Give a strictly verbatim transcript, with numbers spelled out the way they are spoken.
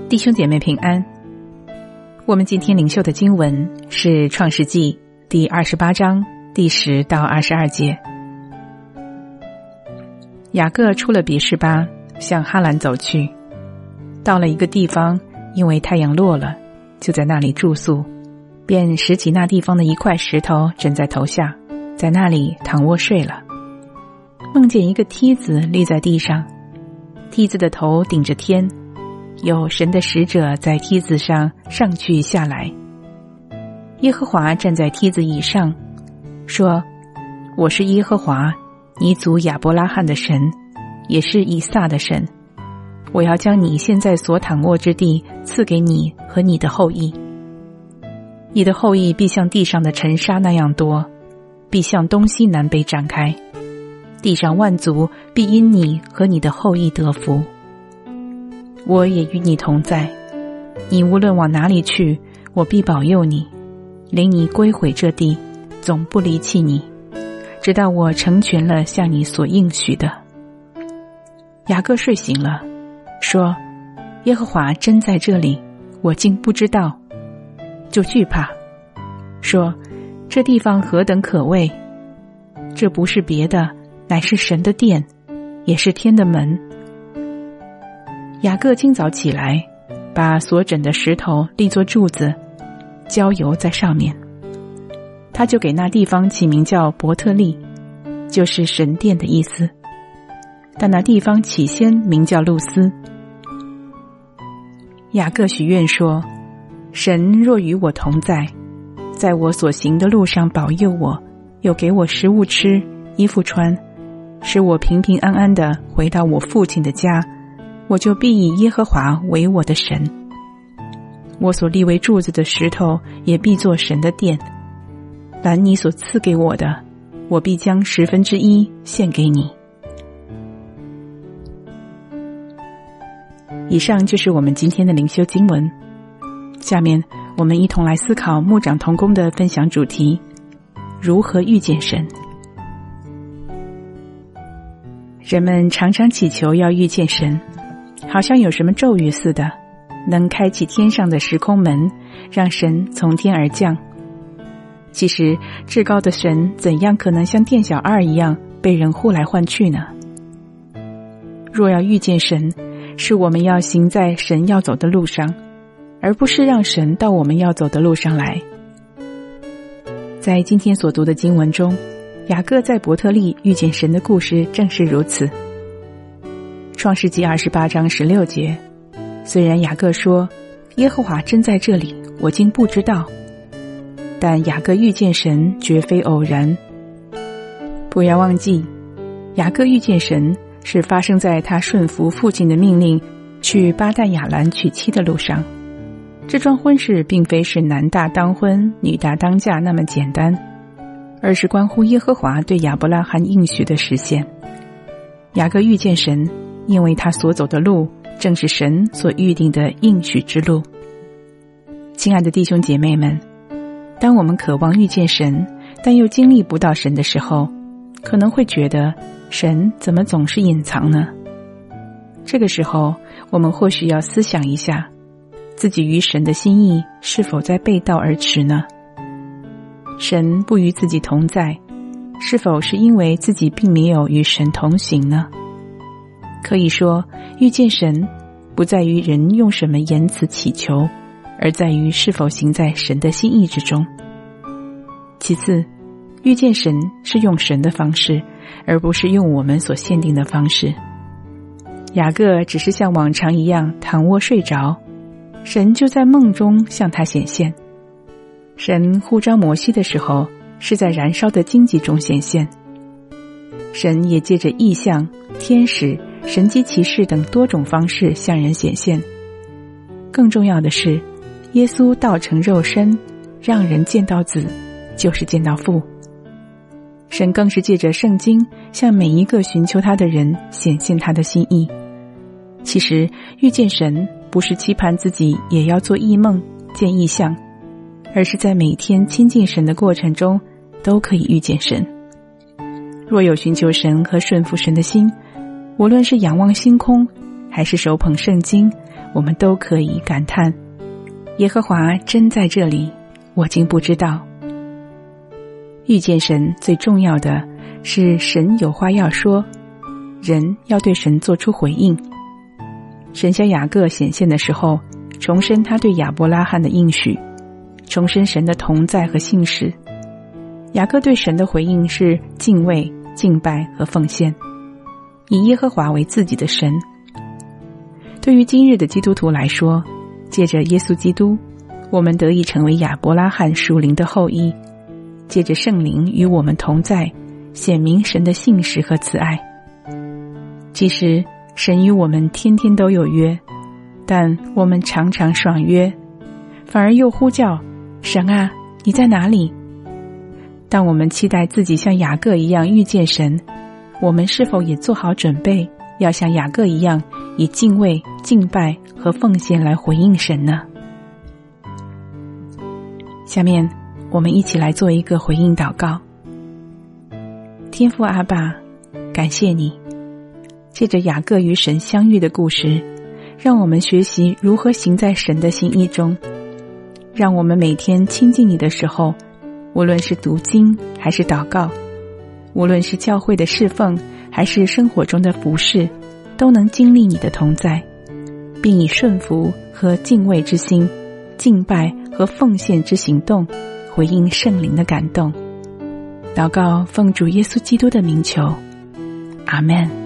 弟兄姐妹平安。我们今天灵修的经文是创世纪第二十八章第十到二十二节。雅各出了别是巴，向哈兰走去，到了一个地方，因为太阳落了，就在那里住宿，便拾起那地方的一块石头枕在头下，在那里躺卧睡了。梦见一个梯子立在地上，梯子的头顶着天，有神的使者在梯子上上去下来。耶和华站在梯子以上，说：我是耶和华，你祖亚伯拉罕的神，也是以撒的神。我要将你现在所躺卧之地赐给你和你的后裔。你的后裔必像地上的尘沙那样多，必向东西南北展开。地上万族必因你和你的后裔得福。我也与你同在，你无论往哪里去，我必保佑你，领你归回这地，总不离弃你，直到我成全了向你所应许的。雅各睡醒了，说：耶和华真在这里，我竟不知道，就惧怕，说：这地方何等可畏！这不是别的，乃是神的殿，也是天的门。雅各今早起来，把所枕的石头立作柱子，浇油在上面。他就给那地方起名叫伯特利，就是神殿的意思。但那地方起先名叫路斯。雅各许愿说：神若与我同在，在我所行的路上保佑我，又给我食物吃，衣服穿，使我平平安安地回到我父亲的家，我就必以耶和华为我的神。我所立为柱子的石头也必作神的殿。凡你所赐给我的，我必将十分之一献给你。以上就是我们今天的灵修经文。下面我们一同来思考牧长同工的分享主题：如何遇见神。人们常常祈求要遇见神，好像有什么咒语似的，能开启天上的时空门，让神从天而降。其实至高的神怎样可能像店小二一样被人呼来唤去呢？若要遇见神，是我们要行在神要走的路上，而不是让神到我们要走的路上来。在今天所读的经文中，雅各在伯特利遇见神的故事正是如此。创世纪二十八章十六节，虽然雅各说耶和华真在这里，我竟不知道，但雅各遇见神绝非偶然。不要忘记，雅各遇见神是发生在他顺服父亲的命令去巴旦亚兰娶妻的路上。这桩婚事并非是男大当婚女大当嫁那么简单，而是关乎耶和华对亚伯拉罕应许的实现。雅各遇见神，因为他所走的路正是神所预定的应许之路。亲爱的弟兄姐妹们，当我们渴望遇见神，但又经历不到神的时候，可能会觉得神怎么总是隐藏呢？这个时候，我们或许要思想一下，自己与神的心意是否在背道而驰呢？神不与自己同在，是否是因为自己并没有与神同行呢？可以说，遇见神不在于人用什么言辞祈求，而在于是否行在神的心意之中。其次，遇见神是用神的方式，而不是用我们所限定的方式。雅各只是像往常一样躺卧睡着，神就在梦中向他显现。神呼召摩西的时候，是在燃烧的荆棘中显现。神也借着异象、天使、神迹奇事等多种方式向人显现。更重要的是，耶稣道成肉身，让人见到子，就是见到父。神更是借着圣经向每一个寻求他的人显现他的心意。其实遇见神不是期盼自己也要做异梦见异象，而是在每天亲近神的过程中都可以遇见神。若有寻求神和顺服神的心，无论是仰望星空还是手捧圣经， 我们都可以感叹，耶和华真在这里，我竟不知道。遇见神最重要的是神有话要说，人要对神做出回应。神向雅各显现的时候，重申他对亚伯拉罕的应许，重申神的同在和信实。雅各对神的回应是敬畏、敬拜和奉献，以耶和华为自己的神。对于今日的基督徒来说，借着耶稣基督，我们得以成为亚伯拉罕属灵的后裔，借着圣灵与我们同在，显明神的信实和慈爱。其实神与我们天天都有约，但我们常常爽约，反而又呼叫神啊，你在哪里？当我们期待自己像雅各一样遇见神，我们是否也做好准备，要像雅各一样，以敬畏、敬拜和奉献来回应神呢？下面我们一起来做一个回应祷告。天父阿爸，感谢你借着雅各与神相遇的故事，让我们学习如何行在神的心意中。让我们每天亲近你的时候，无论是读经还是祷告，无论是教会的侍奉还是生活中的服事，都能经历你的同在，并以顺服和敬畏之心，敬拜和奉献之行动，回应圣灵的感动。祷告奉主耶稣基督的名求，阿们。